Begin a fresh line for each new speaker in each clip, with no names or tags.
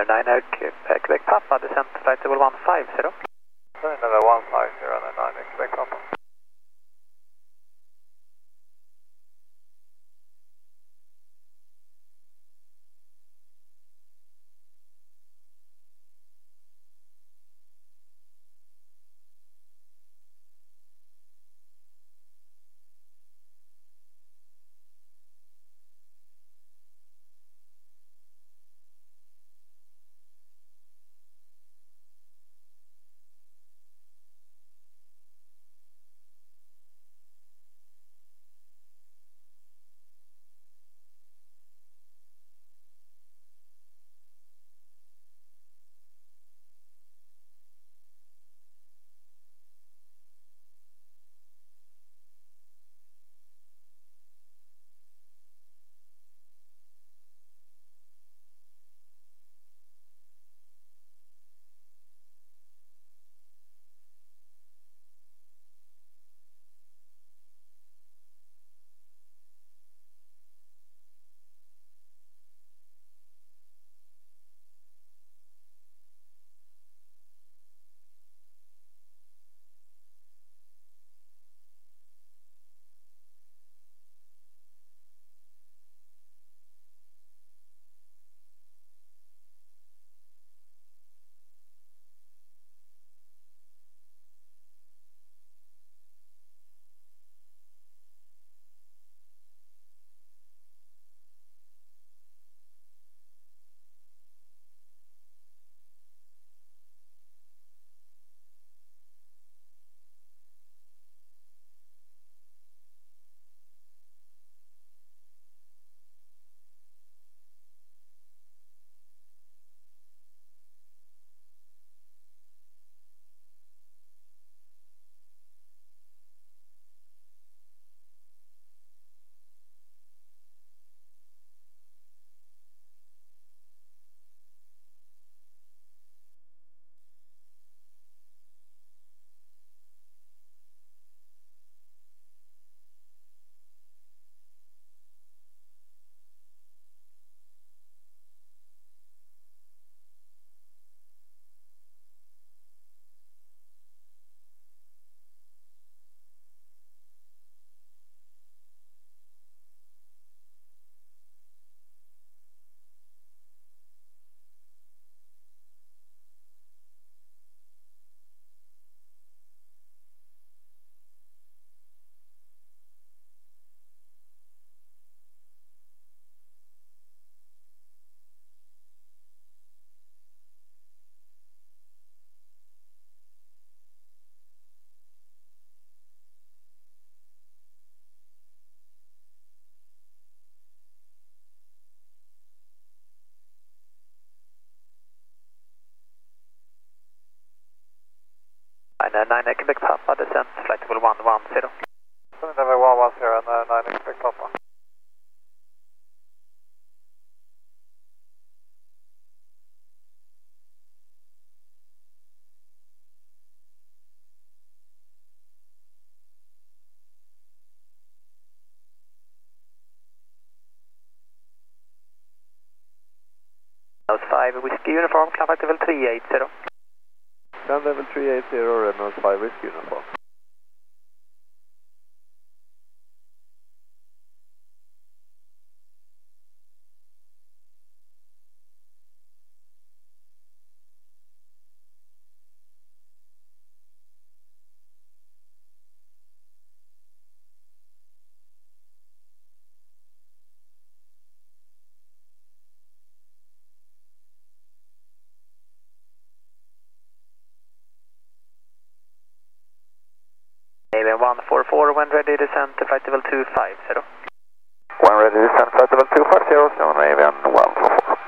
9 Quebec Papa, descent flight level 150.
Level 150 and 9 Quebec Papa.
Nine Quebec Papa, descent flight level 110.
Level 110 and 9 Quebec Papa.
Nose 5 Whiskey Uniform, climb flight level 380.
Climb level 380, Reynolds 5 Whiskey Uniform.
Avian 144, when ready, descent to flight level 250.
When ready, descent flight level 250, 7 Avian 144.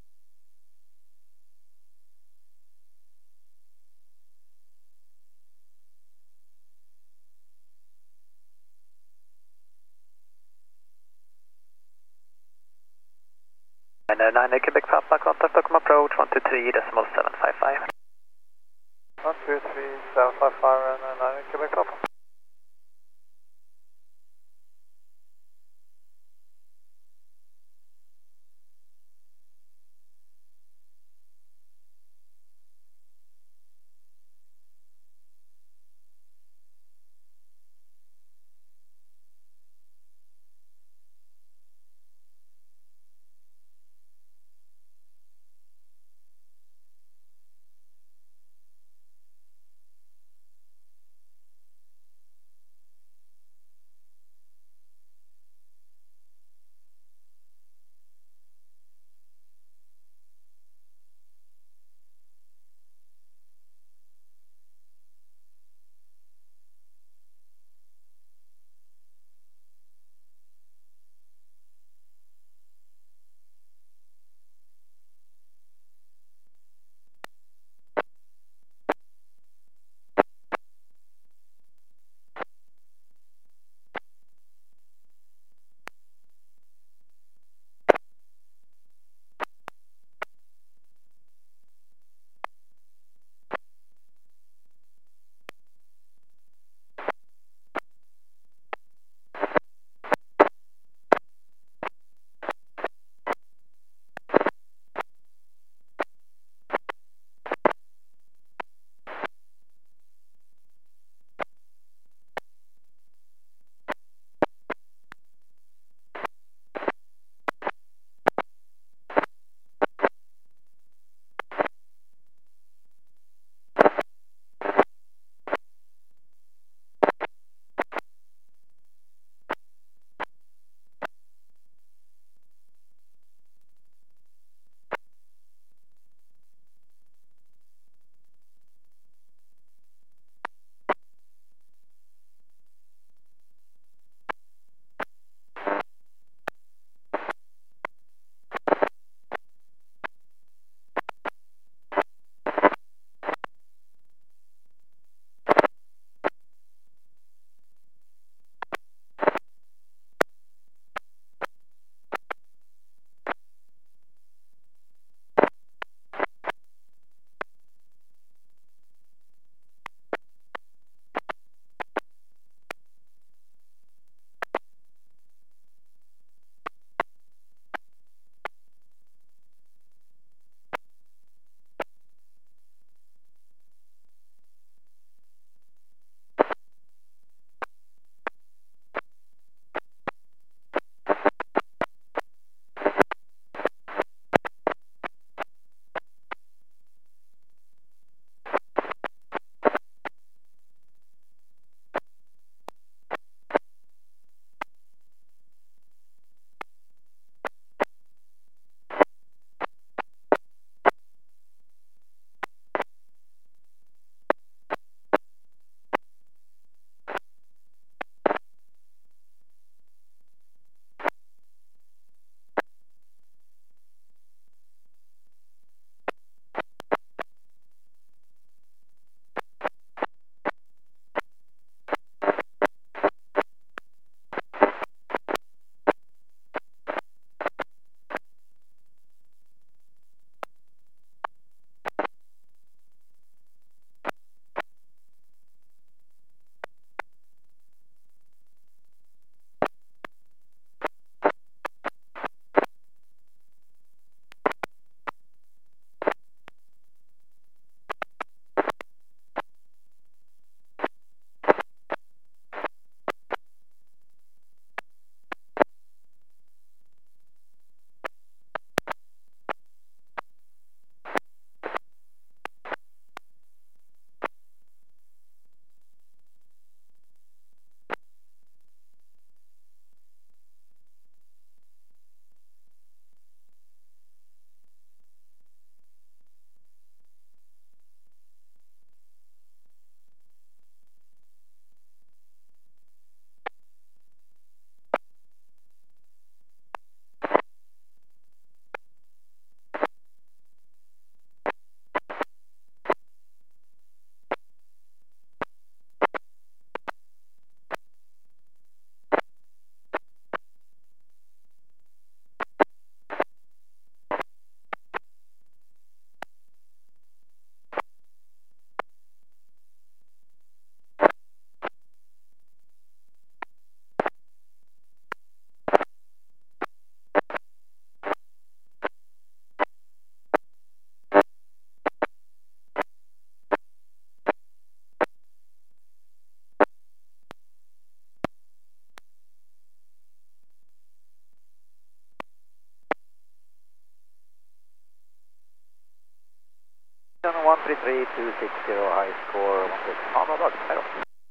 And 9 Quebec Papa, contact Stockholm approach 123.755.
123.755 and 9 Quebec Papa. 133,260 high score 16. Ja, bra dag. Hej då.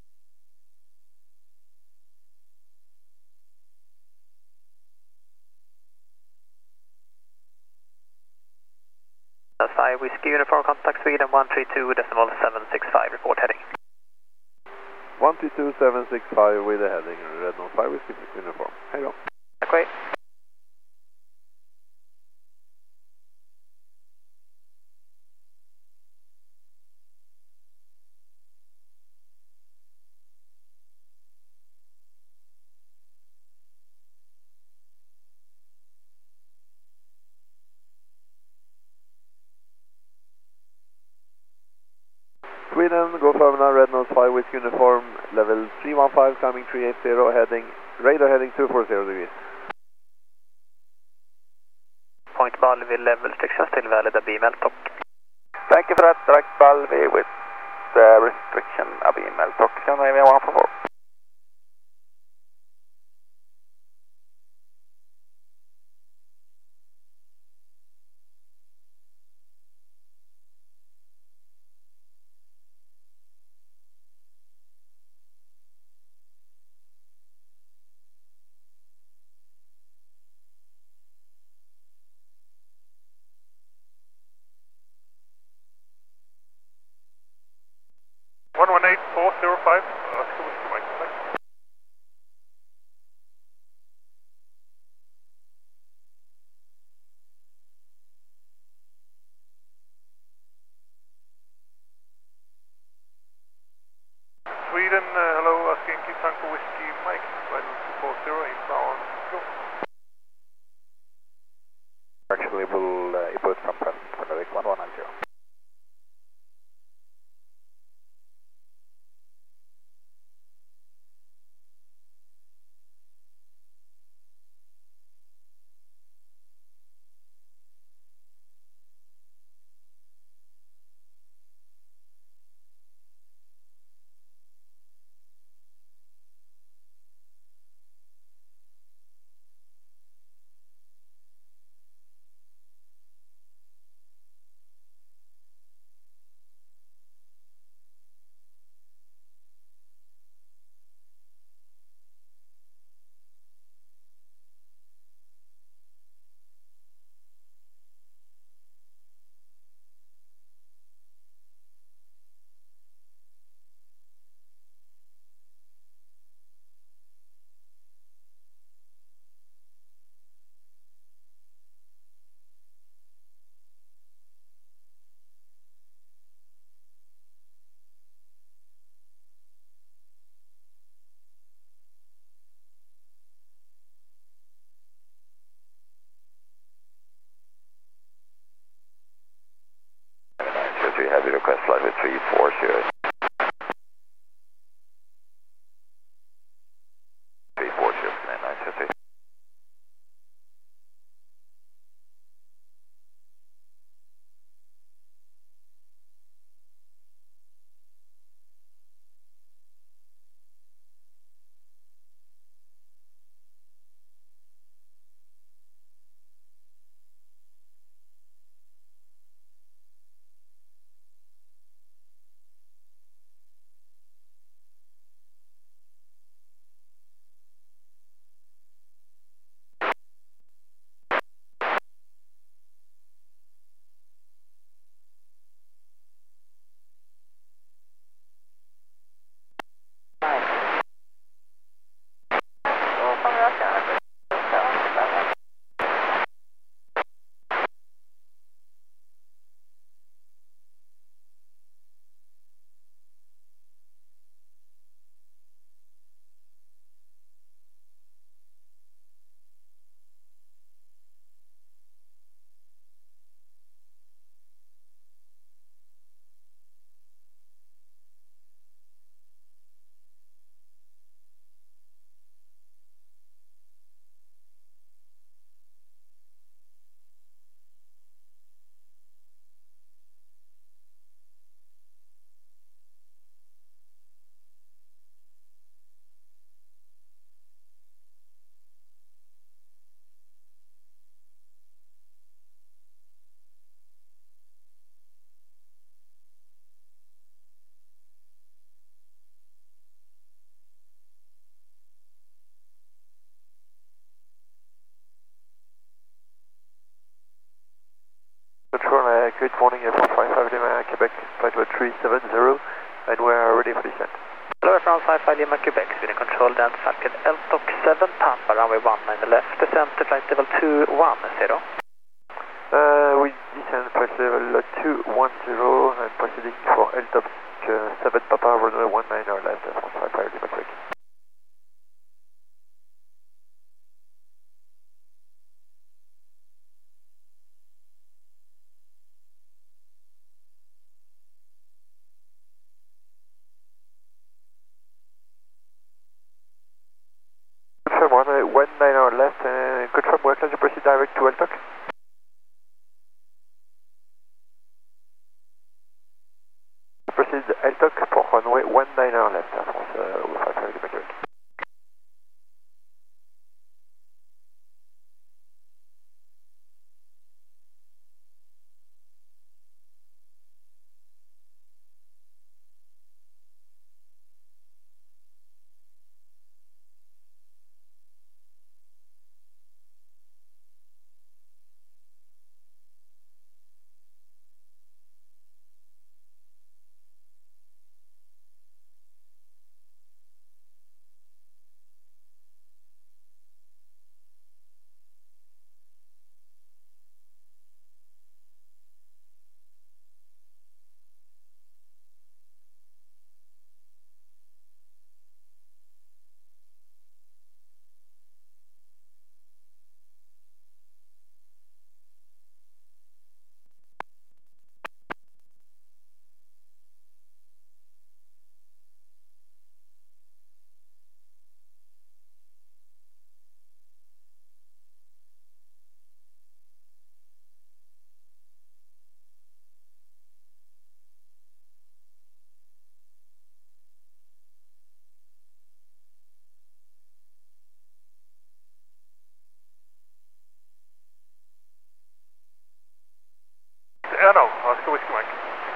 Five Whiskey Uniform contact Sweden 132.765 report heading.
132.765 with a heading Red Nose 5 Whiskey Uniform. Hej då.
Okay.
Sweden, go Firmina, Red Nose 5 Whiskey Uniform, level 315, coming 380, heading, radar heading 240 degrees.
Point Balvi level restrictions till valid Abimel talk.
Thank you for that, direct Balvi with restriction Abimel talk. Scandinavia 144.
Sweden, hello, Askinki Tango Whiskey Mike, 240 inbound, go.
Actually, will input from present for Nordic 1190. Heavy request flight with 340. 340, 923. Good morning, Air France 55 Lima, Quebec, flight level 370, and we are ready for descent.
Hello, Air France 55 Lima, Quebec, Sweden control, dance Falcon LTOC 7, Pampa, runway 19 left, descent to flight level 210.
We descend flight level 210 and proceeding for LTOC 7, Papa, runway 19 left, Air France 55 Lima, Quebec. Confirm runway 19 left and confirm where can you proceed direct to LTOC? Proceed LTOC pour runway 19 left, Air France 55 Lima, Quebec.
No, Oscar Whiskey Mike.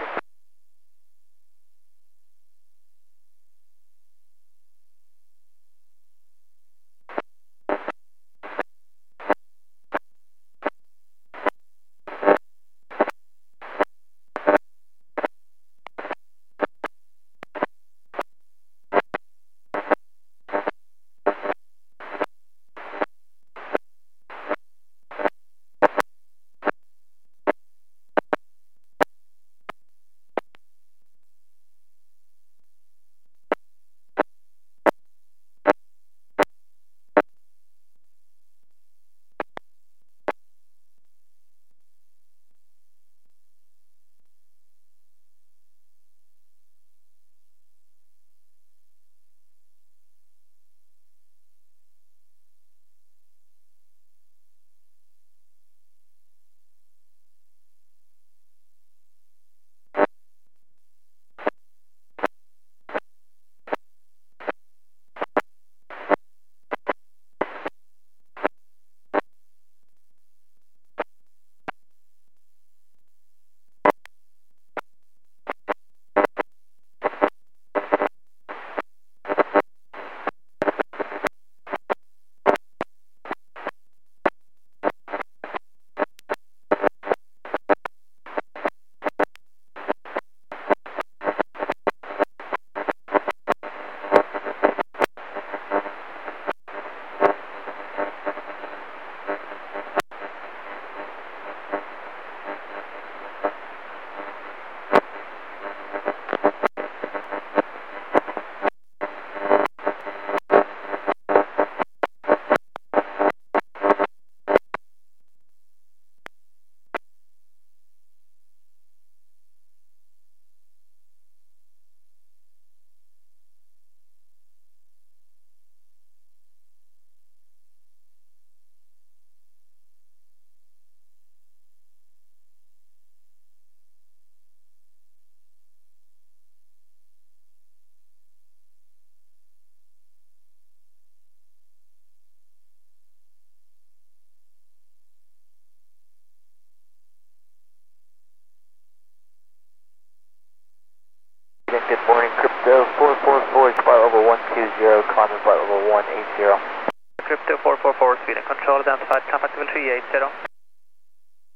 Good morning, Crypto 444, flight level 120, climbing flight level 180.
Crypto 444, Sweden control, dance flight, contact level 380.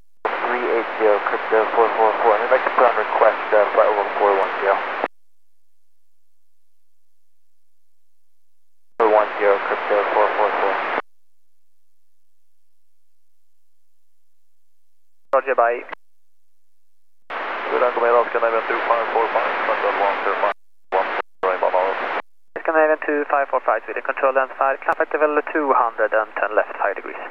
380, crypto 444. I'd like to put on request flight over 410. 410, crypto 444.
Roger, bye.
Vill med Oscar Navy 2545, Central 105, 1
Scandinavian 2545, Sweden control and fire, climb level 210 left, 5 degrees.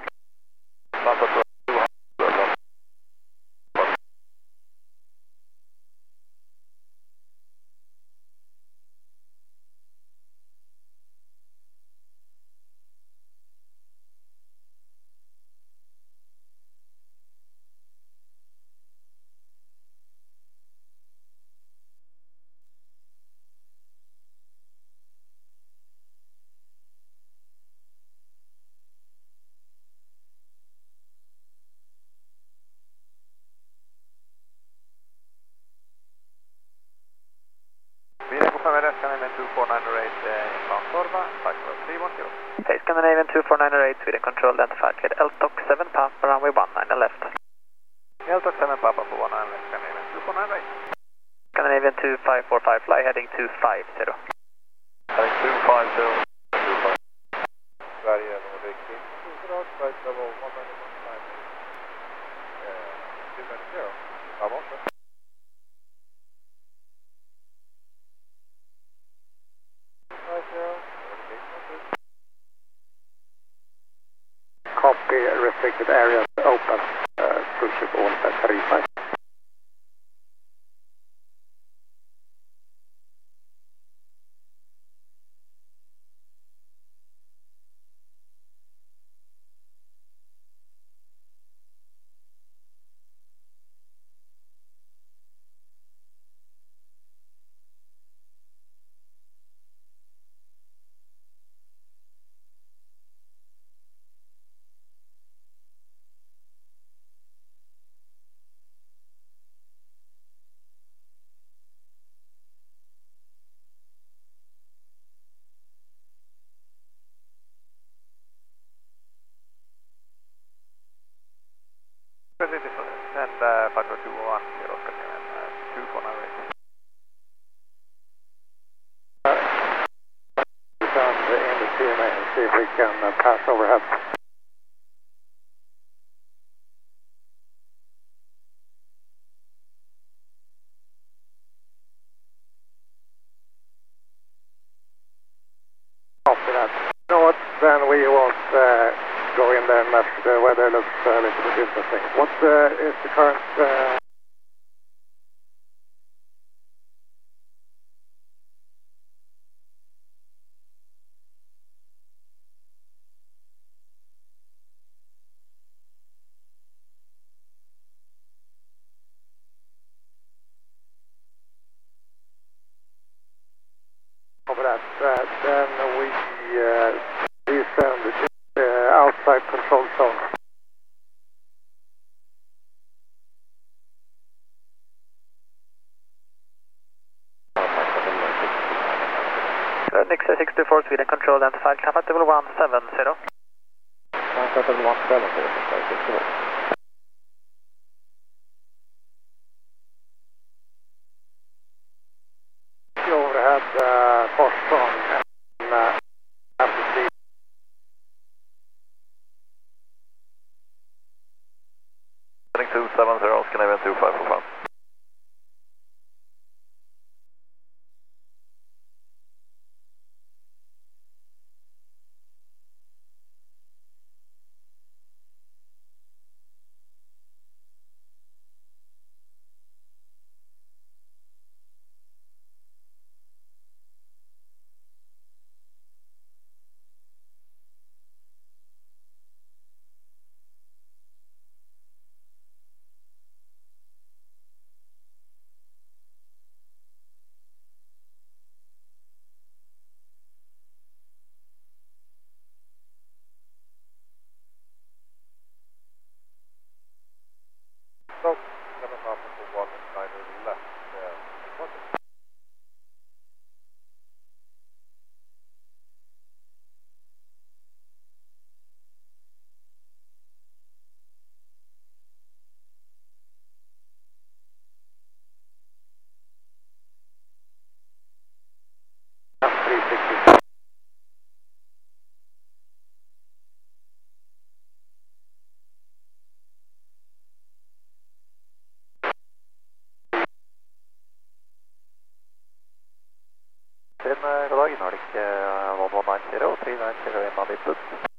Scandinavian 24908 inbound Torva, Factor 310.
Okay, Scandinavian 24908, Sweden control and fire, cleared LTOC 7 Papa, runway 19 left.
LTOC 7 Papa for 19 left, Scandinavian 24908.
Scandinavian 2545, fly heading 250.
Heading 250. 25. Sverige, Nordic, Road, flight level 191. 290. Vamos.
Copy, restricted areas open, cruise ship all at 35.
And Factor 210, Scandinavian 2498.
Down in the CMA and see if we can pass overhead. After that. You know what, then we won't go in there unless the weather looks a little bit interesting. What is the current... over that, then we descend the outside control zone.
Nix 64, Sweden control and fire, climb level 170.
Level 170,
Overhead Forsson and after sea.
Heading 270, Scandinavian 2545.
390 inbound input.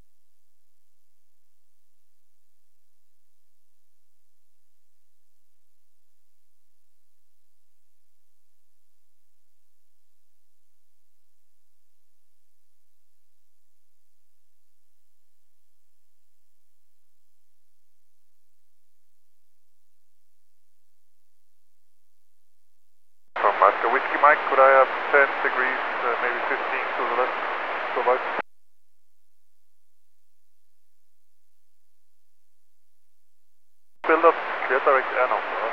From Oscar Whiskey Mike, could I have 10 degrees, maybe 15 to the left, to the right? Build up, clear direct, no.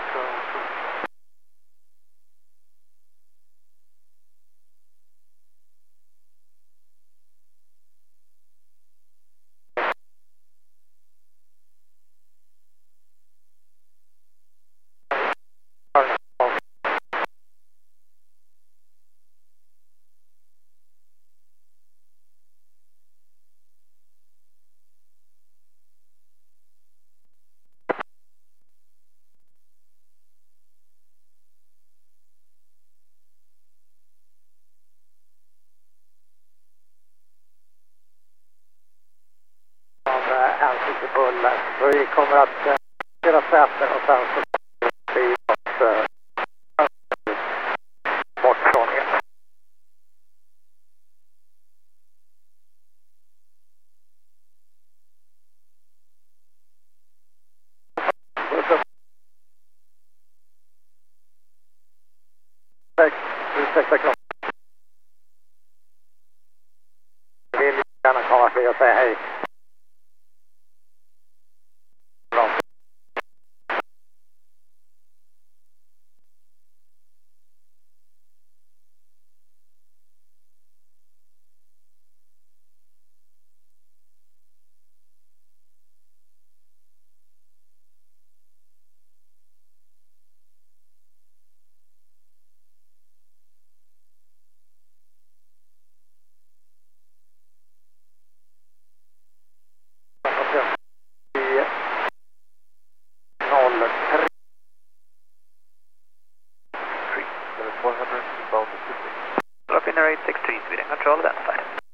Så vi kommer att göra säten och sen så blir vi bort från er. Ursäkta klart. Jag vill gärna komma till och säga hej.
Drop in 863 Sweden control identified.